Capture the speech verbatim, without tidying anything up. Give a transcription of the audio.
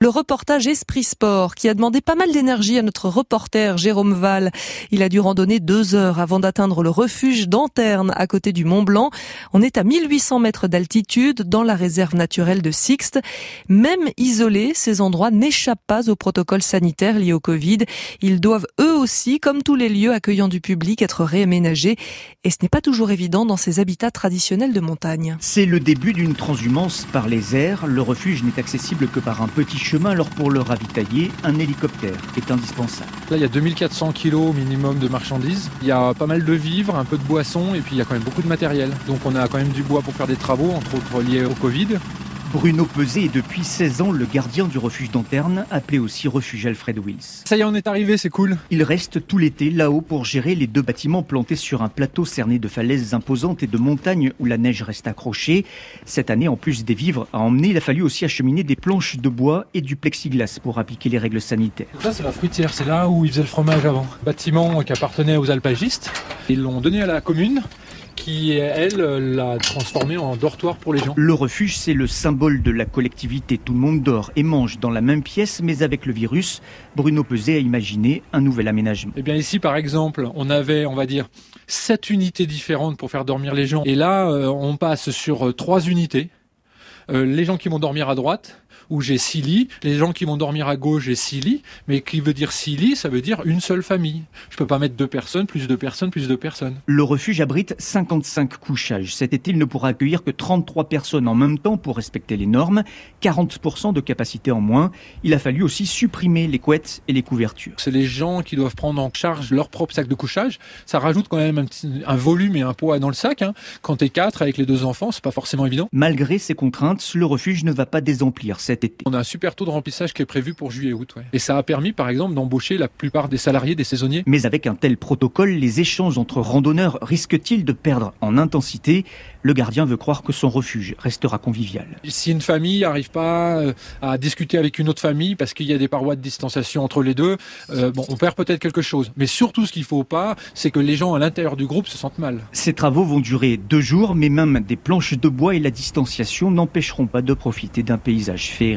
Le reportage Esprit Sport qui a demandé pas mal d'énergie à notre reporter Jérôme Val. Il a dû randonner deux heures avant d'atteindre le refuge d'Anterne à côté du Mont Blanc. On est à mille huit cents mètres d'altitude dans la réserve naturelle de Sixte. Même isolés, ces endroits n'échappent pas au protocole sanitaire lié au Covid. Ils doivent eux aussi, comme tous les lieux accueillant du public, être réaménagés. Et ce n'est pas toujours évident dans ces habitats traditionnels de montagne. C'est le début d'une transhumance par les airs. Le refuge n'est accessible que par un petit chemin. Alors pour le ravitailler, un hélicoptère est indispensable. Là, il y a deux mille quatre cents kilos au minimum de marchandises. Il y a pas mal de vivres, un peu de boissons et puis il y a quand même beaucoup de matériel. Donc on a quand même du bois pour faire des travaux, entre autres liés au Covid. Bruno Peuzé est depuis seize ans le gardien du refuge d'Anterne, appelé aussi refuge Alfred Wills. Ça y est, on est arrivé, c'est cool. Il reste tout l'été là-haut pour gérer les deux bâtiments plantés sur un plateau cerné de falaises imposantes et de montagnes où la neige reste accrochée. Cette année, en plus des vivres à emmener, il a fallu aussi acheminer des planches de bois et du plexiglas pour appliquer les règles sanitaires. Ça, c'est la fruitière, c'est là où ils faisaient le fromage avant. Bâtiment qui appartenait aux alpagistes. Ils l'ont donné à la commune, qui, elle, l'a transformé en dortoir pour les gens. Le refuge, c'est le symbole de la collectivité. Tout le monde dort et mange dans la même pièce, mais avec le virus, Bruno Peuzé a imaginé un nouvel aménagement. Eh bien ici, par exemple, on avait, on va dire, sept unités différentes pour faire dormir les gens. Et là, euh, on passe sur euh, trois unités. Euh, les gens qui vont dormir à droite, où j'ai six lits. Les gens qui vont dormir à gauche, j'ai six lits. Mais qui veut dire six lits, ça veut dire une seule famille. Je peux pas mettre deux personnes, plus deux personnes, plus deux personnes. Le refuge abrite cinquante-cinq couchages. Cet été, il ne pourra accueillir que trente-trois personnes en même temps pour respecter les normes. quarante pour cent de capacité en moins. Il a fallu aussi supprimer les couettes et les couvertures. C'est les gens qui doivent prendre en charge leur propre sac de couchage. Ça rajoute quand même un, petit, un volume et un poids dans le sac. Hein. Quand t'es quatre avec les deux enfants, c'est pas forcément évident. Malgré ces contraintes, le refuge ne va pas désemplir cet été. On a un super taux de remplissage qui est prévu pour juillet-août. Ouais. Et ça a permis, par exemple, d'embaucher la plupart des salariés, des saisonniers. Mais avec un tel protocole, les échanges entre randonneurs risquent-ils de perdre en intensité ? Le gardien veut croire que son refuge restera convivial. Si une famille n'arrive pas à discuter avec une autre famille parce qu'il y a des parois de distanciation entre les deux, euh, bon, on perd peut-être quelque chose. Mais surtout, ce qu'il ne faut pas, c'est que les gens à l'intérieur du groupe se sentent mal. Ces travaux vont durer deux jours, mais même des planches de bois et la distanciation n'empêcheront pas de profiter d'un paysage féerique.